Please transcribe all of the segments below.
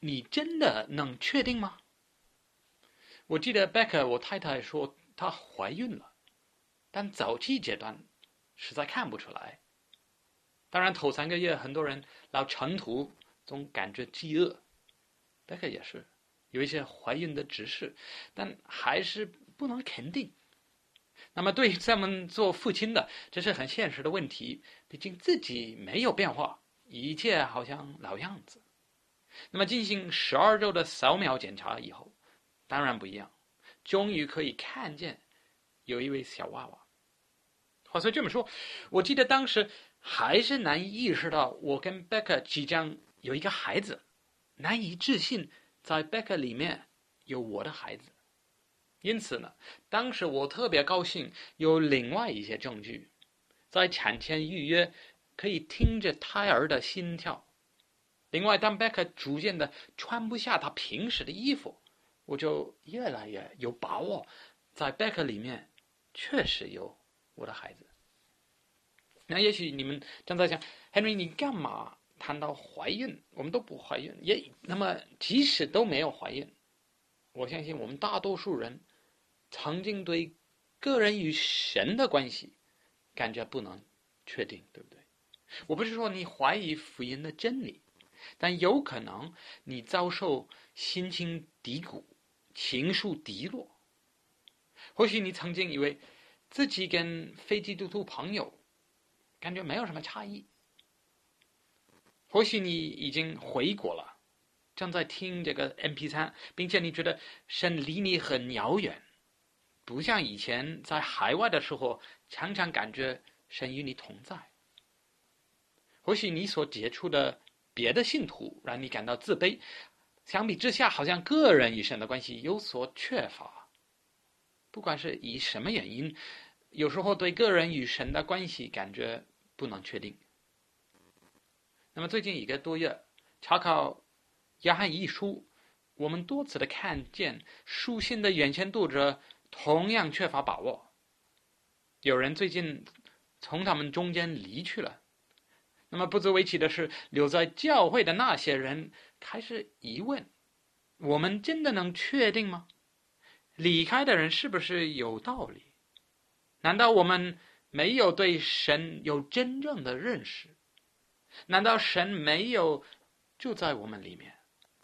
你真的能确定吗？我记得 Becca 我太太说她怀孕了，但早期阶段实在看不出来。当然头3个月很多人老长途总感觉饥饿， Becca 也是有一些怀孕的指示，但还是不能肯定。那么对于咱们做父亲的，这是很现实的问题，毕竟自己没有变化，一切好像老样子。那么进行12周的扫描检查以后，当然不一样，终于可以看见有一位小娃娃。话虽这么说，我记得当时还是难以意识到我跟 Becca 即将有一个孩子，难以置信在 Becca 里面有我的孩子。因此呢，当时我特别高兴有另外一些证据，在产前预约可以听着胎儿的心跳。另外，当 Becca 逐渐的穿不下她平时的衣服，我就越来越有把握，在 Becca 里面确实有我的孩子。那也许你们正在想 ，Henry， 你干嘛谈到怀孕？我们都不怀孕，那么即使都没有怀孕，我相信我们大多数人曾经对个人与神的关系感觉不能确定，对不对？我不是说你怀疑福音的真理，但有可能你遭受心情低谷、情绪低落。或许你曾经以为自己跟非基督徒朋友感觉没有什么差异。或许你已经回国了，正在听这个 MP3， 并且你觉得神离你很遥远，不像以前在海外的时候常常感觉神与你同在。或许你所接触的别的信徒让你感到自卑，相比之下好像个人与神的关系有所缺乏。不管是以什么原因，有时候对个人与神的关系感觉不能确定。那么最近1个多月查考约翰一书，我们多次的看见书信的原先读者同样缺乏把握。有人最近从他们中间离去了，那么不足为奇的是，留在教会的那些人开始疑问：我们真的能确定吗？离开的人是不是有道理？难道我们没有对神有真正的认识？难道神没有住在我们里面？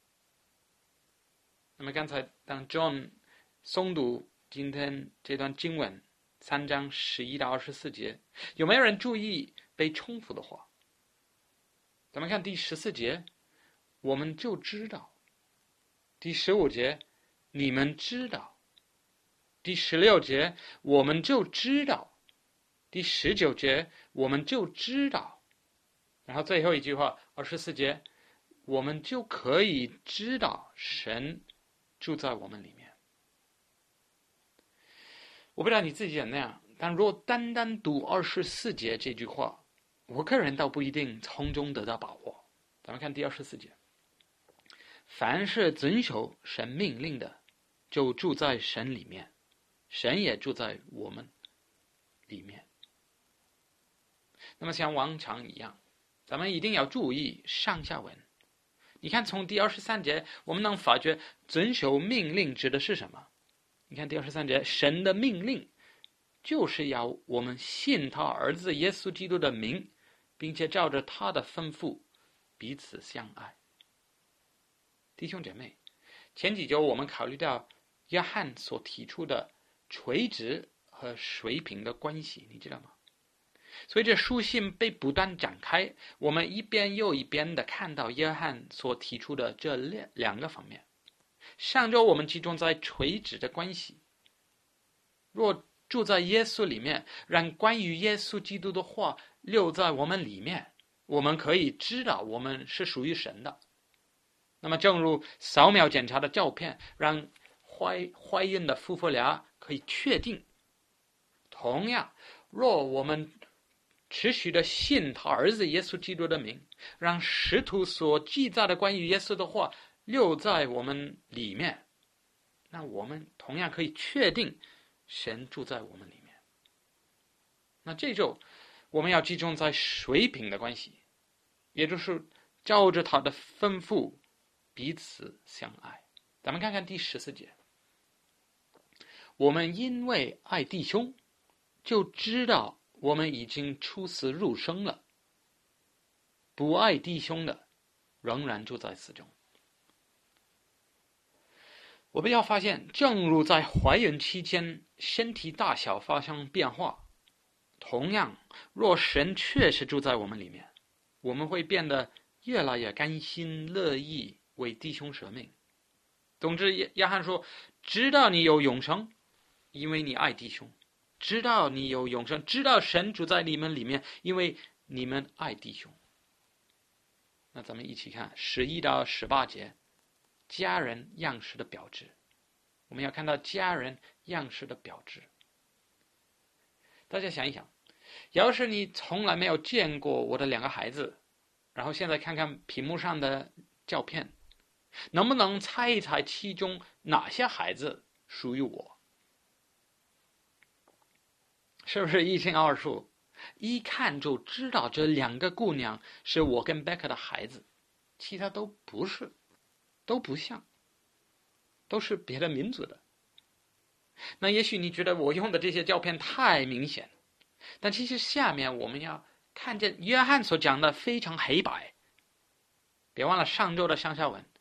那么刚才当 John 诵读今天这段经文3章11到24节，有没有人注意被重复的话？咱们看第14节，我们就知道；第15节，你们知道；第16节，我们就知道；第19节，我们就知道。然后最后一句话24节，我们就可以知道神住在我们里面。我不知道你自己怎么样，但如果单单读24节这句话，我个人倒不一定从中得到把握。咱们看第24节，凡是遵守神命令的，就住在神里面，神也住在我们里面。那么像往常一样，咱们一定要注意上下文。你看从第23节，我们能发觉遵守命令指的是什么？你看第23节，神的命令就是要我们信他儿子耶稣基督的名，并且照着他的吩咐彼此相爱。弟兄姐妹，前几周我们考虑到约翰所提出的垂直和水平的关系，你知道吗？随着书信被不断展开，我们一边又一边的看到约翰所提出的这2个方面。上周我们集中在垂直的关系，若住在耶稣里面，让关于耶稣基督的话留在我们里面，我们可以知道我们是属于神的。那么正如扫描检查的照片让怀孕的夫妇俩可以确定，同样若我们持续的信他儿子耶稣基督的名，让使徒所记载的关于耶稣的话留在我们里面，那我们同样可以确定神住在我们里面。那这周我们要集中在水平的关系，也就是照着他的吩咐彼此相爱。咱们看看第14节，我们因为爱弟兄，就知道我们已经出死入生了。不爱弟兄的，仍然住在死中。我们要发现，正如在怀孕期间身体大小发生变化，同样，若神确实住在我们里面，我们会变得越来越甘心乐意为弟兄舍命。总之，约翰说，知道你有永生，因为你爱弟兄；知道你有永生，知道神住在你们里面，因为你们爱弟兄。那咱们一起看11到18节，家人样式的标志。我们要看到家人样式的标志。大家想一想，要是你从来没有见过我的2个孩子，然后现在看看屏幕上的照片，能不能猜一猜其中哪些孩子属于我？是不是一清二楚？一看就知道这2个姑娘是我跟贝克的孩子，其他都不是，都不像，都是别的民族的。那也许你觉得我用的这些照片太明显，但其实下面我们要看见约翰所讲的非常黑白。别忘了上周的上下文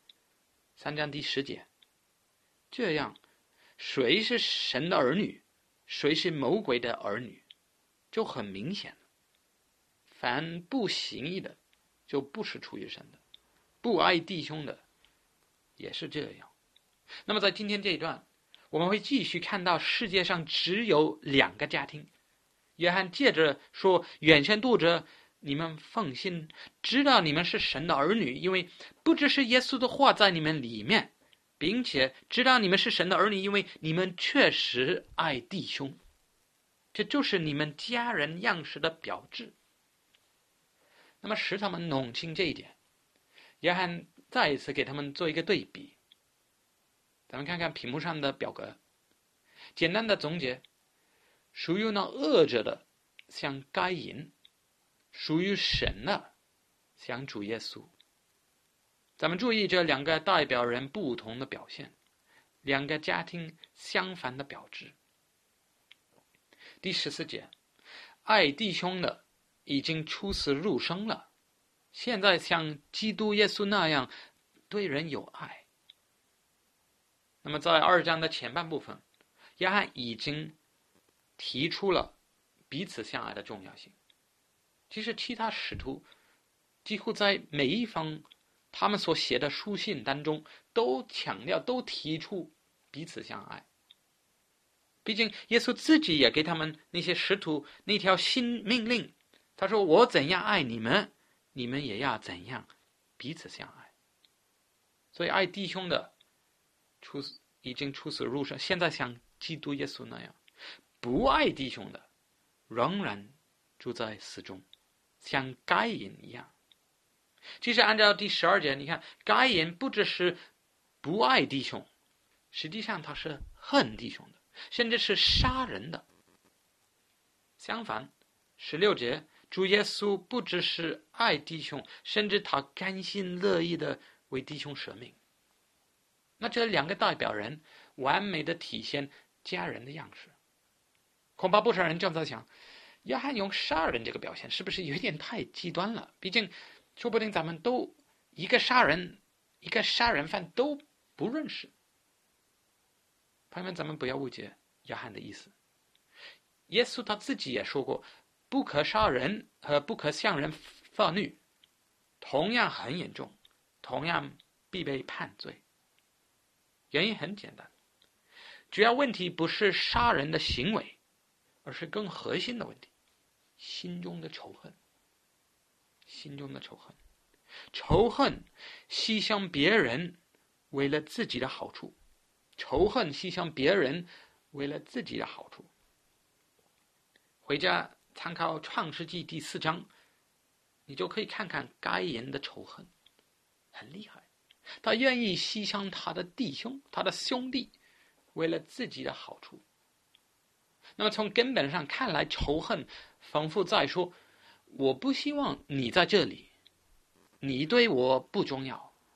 3章第10节，这样谁是神的儿女，谁是魔鬼的儿女，就很明显了。凡不行义的，就不是出于神的；不爱弟兄的，也是这样。那么在今天这一段，我们会继续看到世界上只有2个家庭。约翰接着说，远先读者，你们放心，知道你们是神的儿女，因为不只是耶稣的话在你们里面，并且知道你们是神的儿女，因为你们确实爱弟兄。这就是你们家人样式的标志。那么使他们弄清这一点，约翰再一次给他们做一个对比。咱们看看屏幕上的表格，简单的总结，属于那恶者的像该隐，属于神的像主耶稣。咱们注意这2个代表人不同的表现，2个家庭相反的标志。第14节，爱弟兄的已经出死入生了，现在像基督耶稣那样对人有爱。那么在2章的前半部分，约翰已经提出了彼此相爱的重要性。其实其他使徒几乎在每一封他们所写的书信当中都强调，都提出彼此相爱。毕竟耶稣自己也给他们那些使徒那条新命令，他说，我怎样爱你们，你们也要怎样彼此相爱。所以爱弟兄的已经出死入生，现在像基督耶稣那样；不爱弟兄的仍然住在死中，像该隐一样。其实按照第12节，你看该隐不只是不爱弟兄，实际上他是恨弟兄的，甚至是杀人的。相反，16节，主耶稣不只是爱弟兄，甚至他甘心乐意的为弟兄舍命。那这2个代表人完美的体现家人的样式。恐怕不少人正在想，约翰用杀人这个表现是不是有点太极端了？毕竟说不定咱们都一个杀人犯都不认识。朋友们，咱们不要误解约翰的意思。耶稣他自己也说过，不可杀人和不可向人发怒同样很严重，同样必被判罪。原因很简单，主要问题不是杀人的行为，而是更核心的问题，心中的仇恨。心中的仇恨，仇恨牺牲别人为了自己的好处，仇恨牺牲别人为了自己的好处。回家参考创世纪第4章，你就可以看看该隐的仇恨很厉害，他愿意牺牲他的弟兄，他的兄弟，为了自己的好处。那么从根本上看来，仇恨仿佛在说，我不希望你在这里，你对我不重要，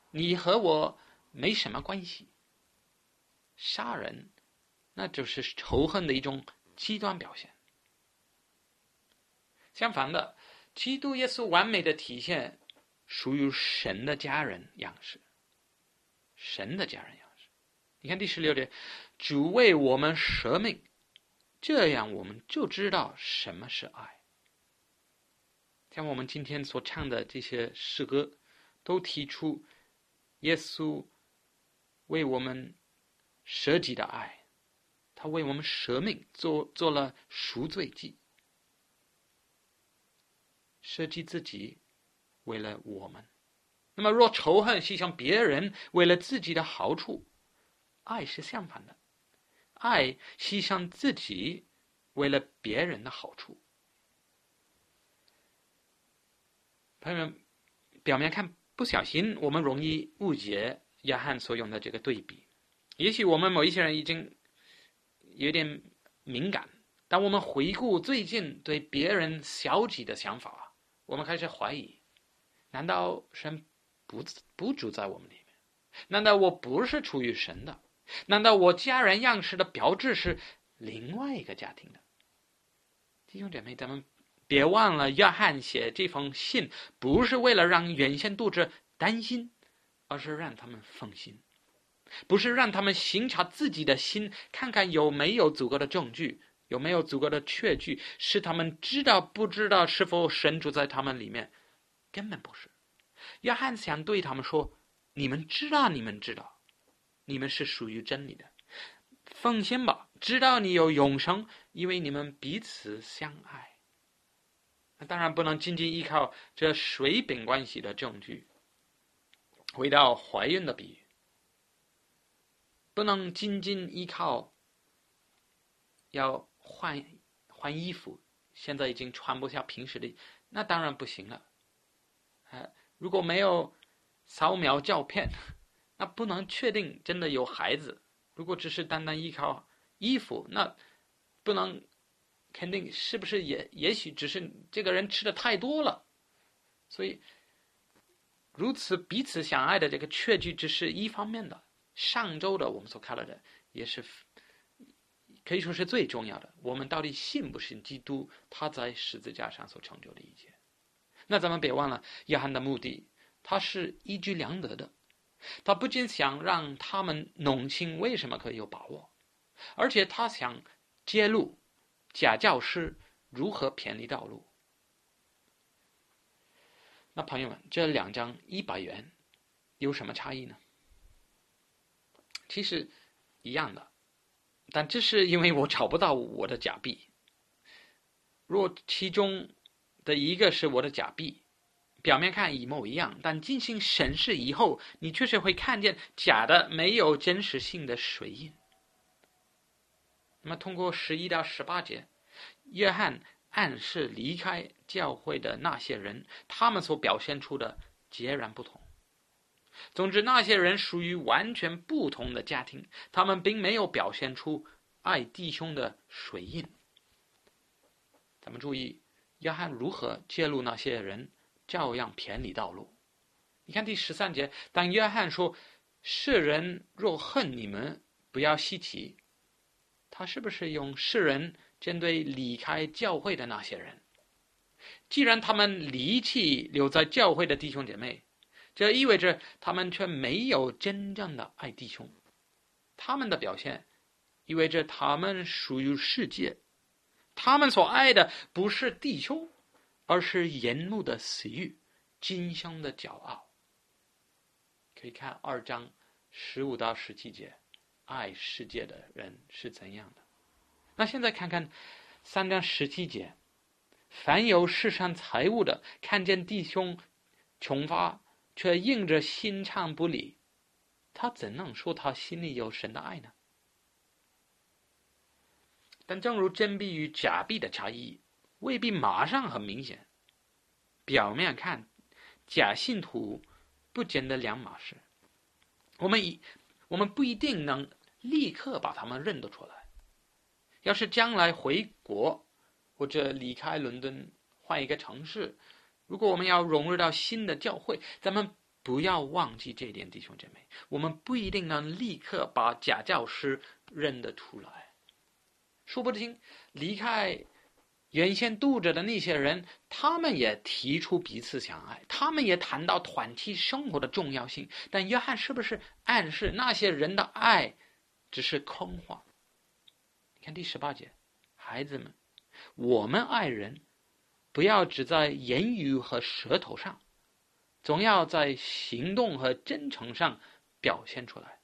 你和我没什么关系。杀人，那就是仇恨的一种极端表现。相反的，基督耶稣完美的体现属于神的家人样式。神的家人样式，你看第16节，主为我们舍命，这样我们就知道什么是爱。像我们今天所唱的这些诗歌，都提出耶稣为我们舍己的爱，他为我们舍命，做了赎罪祭，舍己自己，为了我们。那么若仇恨牺牲别人为了自己的好处，爱是相反的，爱牺牲自己为了别人的好处。朋友们，表面看不小心我们容易误解约翰所用的这个对比。也许我们某一些人已经有点敏感，当我们回顾最近对别人消极的想法，我们开始怀疑，难道神不住在我们里面？难道我不是出于神的？难道我家人样式的标志是另外一个家庭的？弟兄姐妹，咱们别忘了，约翰写这封信不是为了让原先读者担心，而是让他们放心，不是让他们省察自己的心，看看有没有足够的证据，有没有足够的确据，使他们知道不知道是否神住在他们里面，根本不是。约翰想对他们说，你们知道，你们是属于真理的，放心吧，知道你有永生，因为你们彼此相爱。那当然不能仅仅依靠这水饼关系的证据。回到怀孕的比喻，不能仅仅依靠要换衣服，现在已经穿不下平时的，那当然不行了。如果没有扫描照片，那不能确定真的有孩子。如果只是单单依靠衣服，那不能肯定是不是也许只是这个人吃的太多了。所以如此彼此相爱的这个确据只是一方面的，上周的我们所看到的也是可以说是最重要的，我们到底信不信基督他在十字架上所成就的一切。那咱们别忘了，约翰的目的他是一举两得的，他不仅想让他们弄清为什么可以有把握，而且他想揭露假教师如何偏离道路。那朋友们，这2张100元有什么差异呢？其实一样的，但这是因为我找不到我的假币。若其中的一个是我的假币，表面看一模一样，但进行审视以后，你确实会看见假的没有真实性的水印。那么通过11到18节，约翰暗示离开教会的那些人，他们所表现出的截然不同。总之，那些人属于完全不同的家庭，他们并没有表现出爱弟兄的水印。咱们注意，约翰如何揭露那些人照样偏离道路。你看第13节，当约翰说世人若恨你们，不要稀奇，他是不是用世人针对离开教会的那些人？既然他们离弃留在教会的弟兄姐妹，这意味着他们却没有真正的爱弟兄。他们的表现意味着他们属于世界，他们所爱的不是弟兄，而是眼目的私欲，今生的骄傲。可以看2章15到17节，爱世界的人是怎样的。那现在看看3章17节，凡有世上财物的，看见弟兄穷乏，却硬着心肠不理，他怎能说他心里有神的爱呢？但正如真币与假币的差异未必马上很明显，表面看假信徒不见得两码事，我们不一定能立刻把他们认得出来。要是将来回国或者离开伦敦换一个城市，如果我们要融入到新的教会，咱们不要忘记这一点，弟兄姐妹，我们不一定能立刻把假教师认得出来，说不定离开原先读者的那些人，他们也提出彼此相爱，他们也谈到团体生活的重要性，但约翰是不是暗示那些人的爱只是空话？你看第18节，孩子们，我们爱人不要只在言语和舌头上，总要在行动和真诚上表现出来。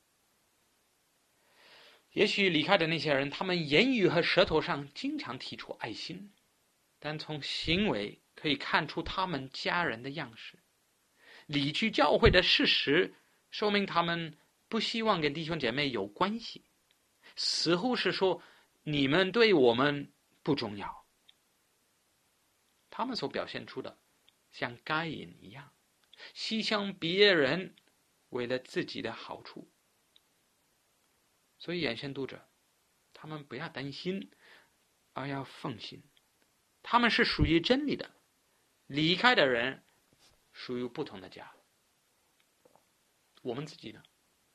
也许离开的那些人，他们言语和舌头上经常提出爱心，但从行为可以看出他们家人的样式。离去教会的事实说明他们不希望跟弟兄姐妹有关系，似乎是说你们对我们不重要。他们所表现出的像该隐一样，牺牲别人为了自己的好处。所以眼线读者，他们不要担心，而要放心，他们是属于真理的，离开的人属于不同的家。我们自己呢？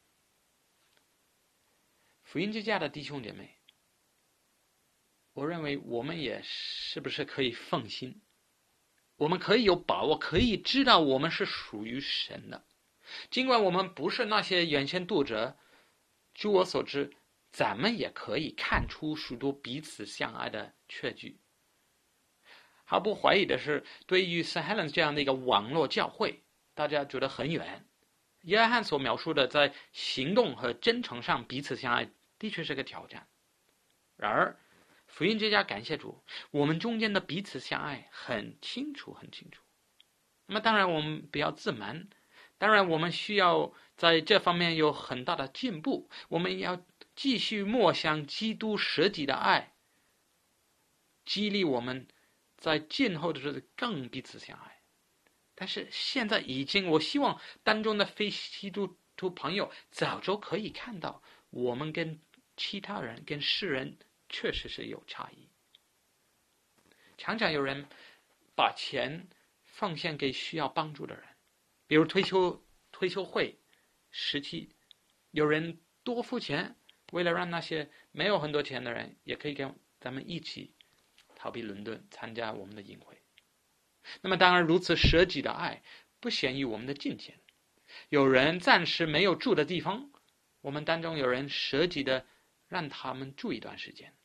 福音之家的弟兄姐妹，我认为我们也是不是可以放心，我们可以有把握，可以知道我们是属于神的，尽管我们不是那些原先读者，据我所知，咱们也可以看出许多彼此相爱的确据。毫不怀疑的是，对于 St. Helens 这样的一个网络教会，大家觉得很远。约翰所描述的在行动和真诚上彼此相爱，的确是个挑战。然而，福音之家感谢主，我们中间的彼此相爱很清楚，很清楚。那么当然我们不要自满，当然我们需要在这方面有很大的进步，我们要继续默想基督舍己的爱，激励我们在今后的日子更彼此相爱。但是现在已经，我希望当中的非基督徒朋友早就可以看到，我们跟其他人、跟世人确实是有差异。常常有人把钱奉献给需要帮助的人，比如退休会时期，有人多付钱，为了让那些没有很多钱的人也可以跟咱们一起逃避伦敦，参加我们的营会。那么当然，如此舍己的爱不限于我们的金钱。有人暂时没有住的地方，我们当中有人舍己的让他们住一段时间。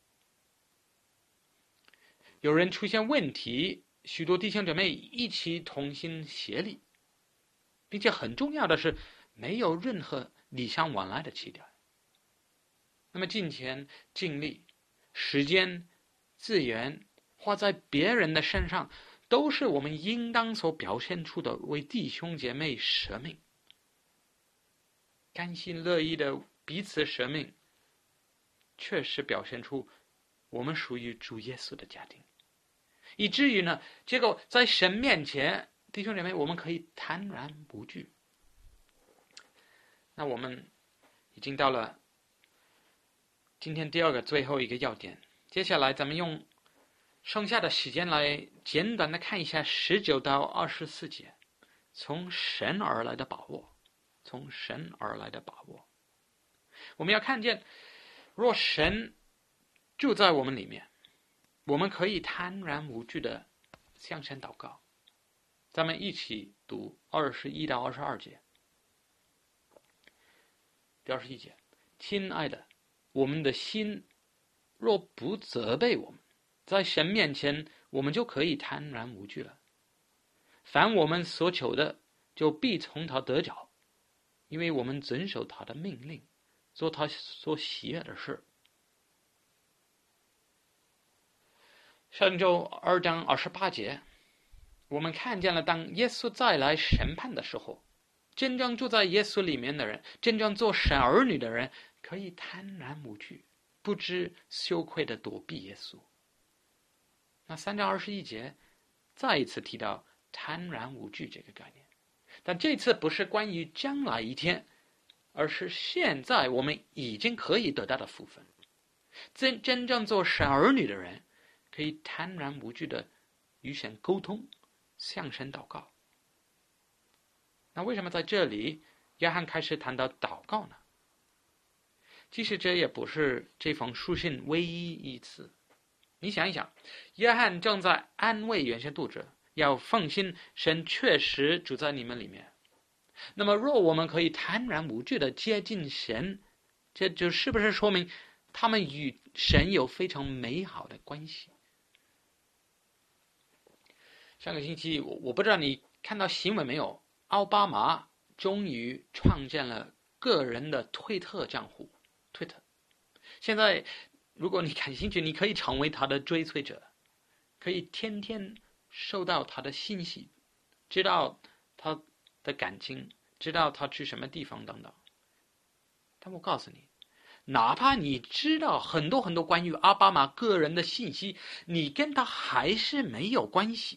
有人出现问题，许多弟兄姐妹一起同心协力，并且很重要的是，没有任何礼尚往来的期待。那么金钱、精力、时间、资源花在别人的身上，都是我们应当所表现出的为弟兄姐妹舍命，甘心乐意的彼此舍命，确实表现出我们属于主耶稣的家庭，以至于呢，结果在神面前，弟兄姐妹，我们可以坦然无惧。那我们已经到了今天第二个最后一个要点，接下来咱们用剩下的时间来简短的看一下19到24节，从神而来的把握，从神而来的把握。我们要看见，若神住在我们里面，我们可以坦然无惧的向神祷告。咱们一起读21到22节。第21节，亲爱的，我们的心若不责备我们，在神面前我们就可以坦然无惧了。凡我们所求的，就必从他得着，因为我们遵守他的命令，做他所喜悦的事。上周2章28节，我们看见了当耶稣再来审判的时候，真正住在耶稣里面的人，真正做神儿女的人，可以坦然无惧，不知羞愧的躲避耶稣。那3章21节再一次提到坦然无惧这个概念，但这次不是关于将来一天，而是现在我们已经可以得到的福分。真正做神儿女的人，可以坦然无惧的与神沟通，向神祷告。 那为什么在这里约翰开始谈到祷告呢？其实这也不是这封书信唯一一次。你想一想，约翰正在安慰原先读者，要放心，神确实住在你们里面。那么若我们可以坦然无惧地接近神，这就是不是说明他们与神有非常美好的关系？上个星期我不知道你看到新闻没有，奥巴马终于创建了个人的推特账户，推特。现在如果你感兴趣，你可以成为他的追随者，可以天天收到他的信息，知道他的感情，知道他去什么地方等等。但我告诉你，哪怕你知道很多很多关于奥巴马个人的信息，你跟他还是没有关系。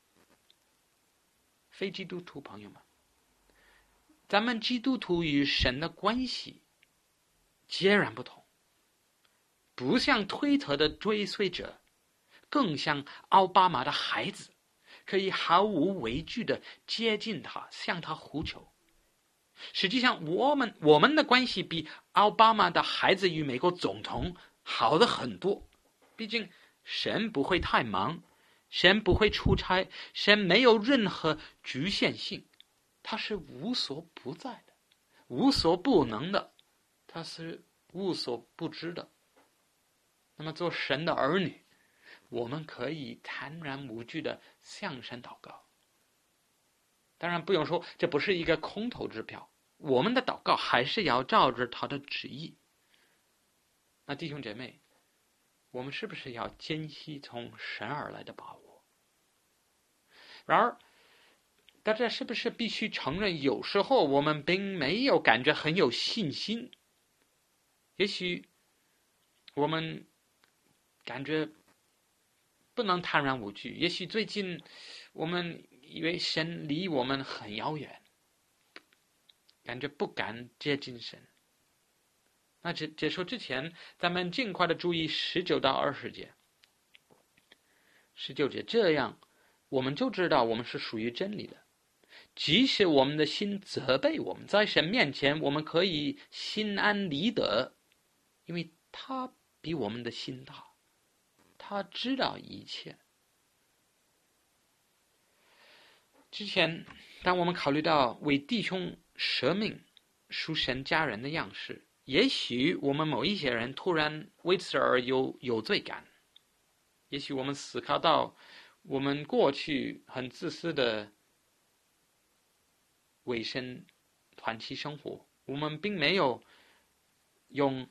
非基督徒朋友们，咱们基督徒与神的关系截然不同，不像推特的追随者，更像奥巴马的孩子，可以毫无畏惧地接近他，向他呼求。实际上我们的关系比奥巴马的孩子与美国总统好的很多。毕竟神不会太忙，神不会出差，神没有任何局限性，他是无所不在的，无所不能的，他是无所不知的。那么做神的儿女，我们可以坦然无惧地向神祷告。当然不用说，这不是一个空头支票，我们的祷告还是要照着他的旨意。那弟兄姐妹，我们是不是要珍惜从神而来的把握？然而大家是不是必须承认，有时候我们并没有感觉很有信心？也许我们感觉不能坦然无惧，也许最近我们以为神离我们很遥远，感觉不敢接近神。那结束之前，咱们尽快的注意19到20节。19节，这样我们就知道我们是属于真理的。即使我们的心责备我们，在神面前我们可以心安理得，因为他比我们的心大，他知道一切。之前当我们考虑到为弟兄舍命属神家人的样式，也许我们某一些人突然为此而有罪感，也许我们思考到我们过去很自私的委身团体生活，我们并没有用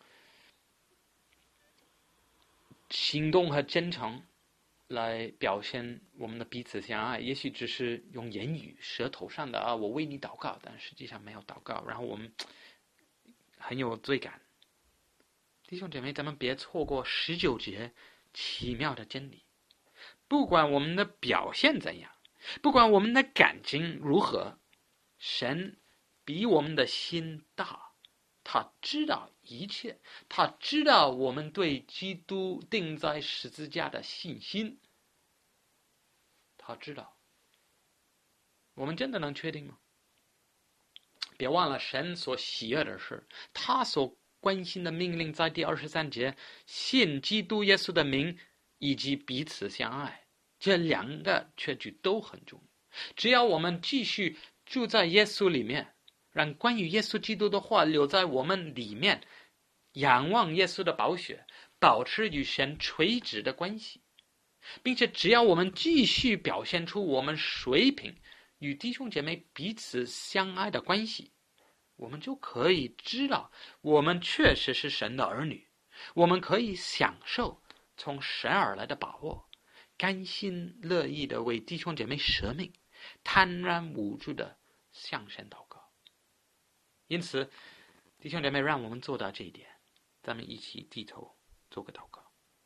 行动和真诚来表现我们的彼此相爱，也许只是用言语舌头上的我为你祷告，但实际上没有祷告，然后我们很有罪感。弟兄姐妹，咱们别错过19节奇妙的真理。不管我们的表现怎样，不管我们的感情如何，神比我们的心大，他知道一切，他知道我们对基督钉在十字架的信心，他知道。我们真的能确定吗？别忘了神所喜悦的是，他所关心的命令在第23节，信基督耶稣的名以及彼此相爱，这两个确据都很重要。只要我们继续住在耶稣里面，让关于耶稣基督的话留在我们里面，仰望耶稣的宝血，保持与神垂直的关系，并且只要我们继续表现出我们水平与弟兄姐妹彼此相爱的关系，我们就可以知道我们确实是神的儿女，我们可以享受从神而来的把握，甘心乐意的为弟兄姐妹舍命，坦然无惧的向神祷告。因此弟兄姐妹，让我们做到这一点，咱们一起低头做个祷告。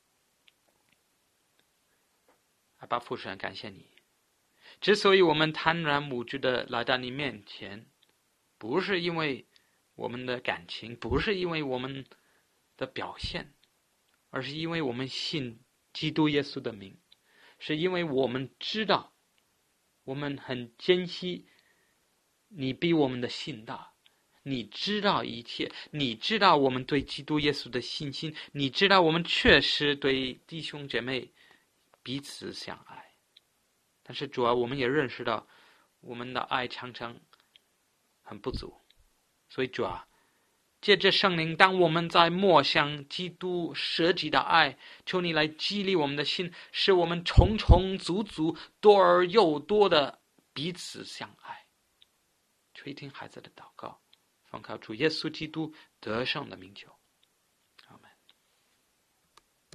阿爸父神，感谢你，之所以我们坦然无惧的来到你面前，不是因为我们的感情，不是因为我们的表现，而是因为我们信基督耶稣的名，是因为我们知道，我们很珍惜你比我们的信大，你知道一切，你知道我们对基督耶稣的信心，你知道我们确实对弟兄姐妹彼此相爱。但是主啊，我们也认识到我们的爱常常很不足，所以主啊，借着圣灵，当我们在默想基督舍己的爱，求你来激励我们的心，使我们重重足足多而又多的彼此相爱。垂听孩子的祷告，奉靠主耶稣基督得胜的名求。